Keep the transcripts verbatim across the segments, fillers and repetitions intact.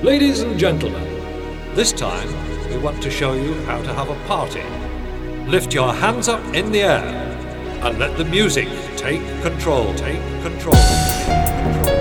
Ladies and gentlemen, this time we want to show you how to have a party. Lift your hands up in the air and let the music take control. Take control. Take control.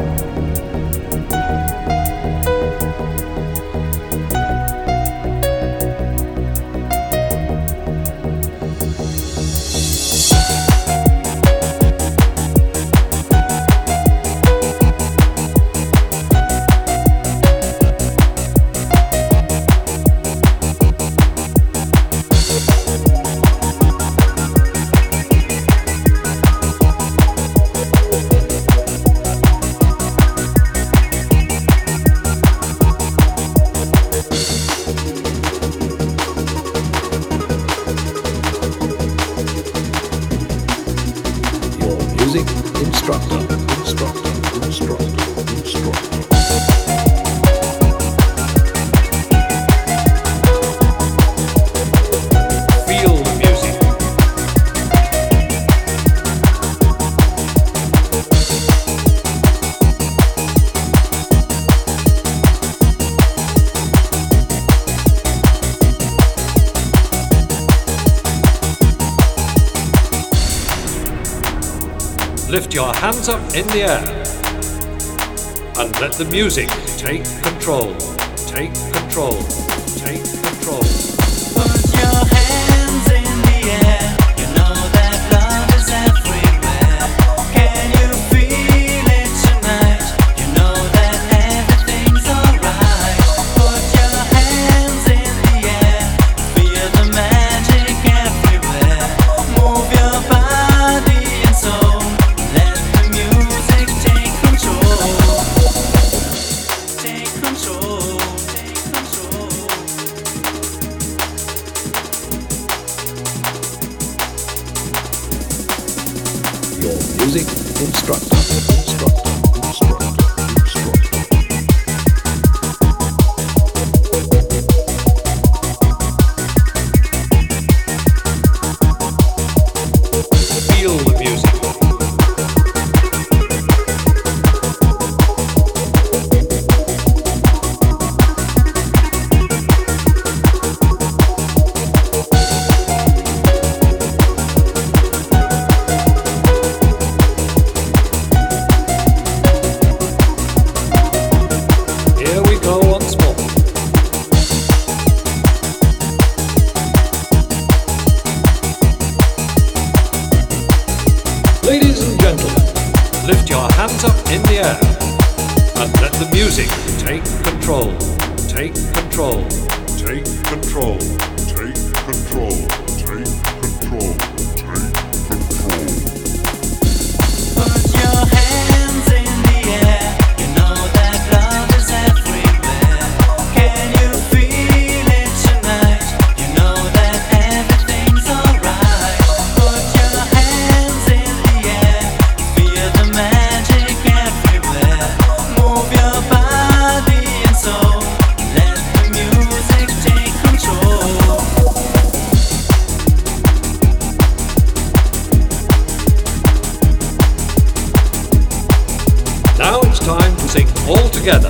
Music instructor, instructor, instructor, instructor. Feel the music. Lift your hands up in the air and let the music take control. Take control. Take control. Put your hands in the air. You know that love is everywhere. Can you feel it tonight? You know that everything's alright. Put your hands in the air. Feel the magic everywhere. Move your body and soul. Let the music take control. Take control. Take control. Your music instructor, instructor, instructor, instructor. Feel the music. Here we go once more. Ladies and gentlemen, lift your hands up in the air and let the music take control. Take control. Take control. Take control. Take control. Take control. Put your hands in the air. You know that love is everywhere. Can you feel it tonight? You know that everything's alright. Put your hands in the air. Feel the magic everywhere. Move your body and soul. Let the music take control. Now it's time to sing all together.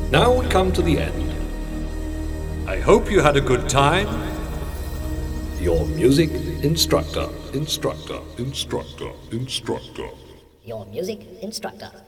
Now we come to the end. I hope you had a good time. Your music instructor, instructor, instructor, instructor. Your music instructor.